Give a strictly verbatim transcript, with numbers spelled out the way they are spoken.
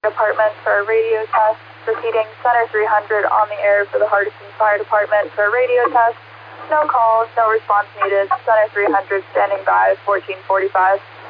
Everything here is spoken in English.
Department for a radio test. Repeating, Center three hundred on the air for the Hardison Fire Department for a radio test. No calls, no response needed. Center three hundred standing by, fourteen forty-five.